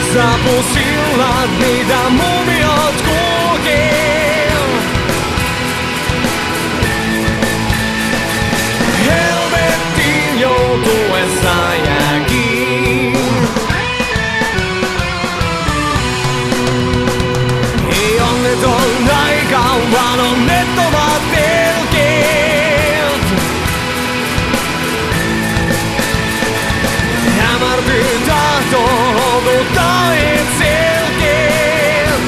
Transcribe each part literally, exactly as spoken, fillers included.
Sapusillat, niitä mumiot kulkee. Helvettiin joutuessa jääkin. Ei onneton aika, vaan onnettomat telkeet. Hämärtyy tahto loputtaa et selkeet.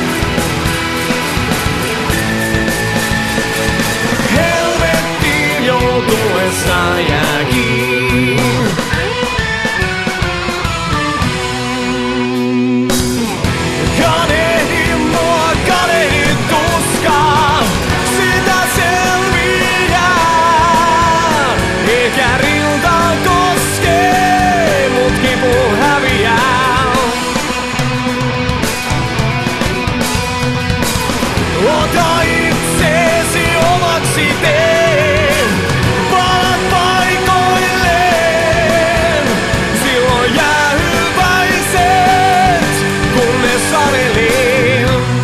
Helvettiin joutuessa jääkin. Kadehdi mua, kadehdi tuskaa, sitä selviää. Eikä rinta koskee, mut kipu häviää. Ota itseesi omaksi tee, palat paikoilleen. Silloin jää hyväiset, kun ne sanelee.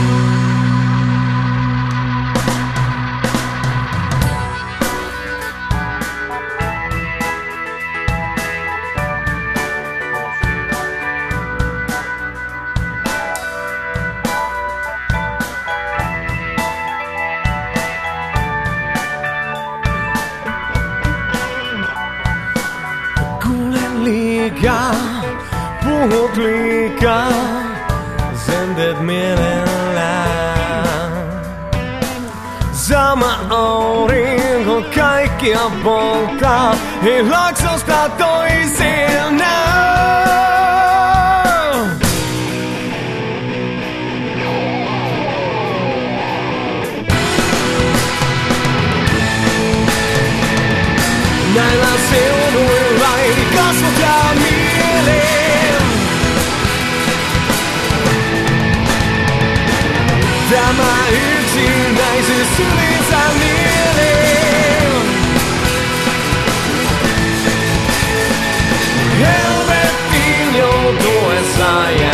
Kuulen liikaa, puhut liikaa, sen teet mielellään. Sama aurinko kaikkia polttaa, ei laksosta toiseen näy. Näillä seuduilla ei kasvot jää mieleen. Tämä yksinäisyys sylinsä mieleen. Helvettiin joutuessa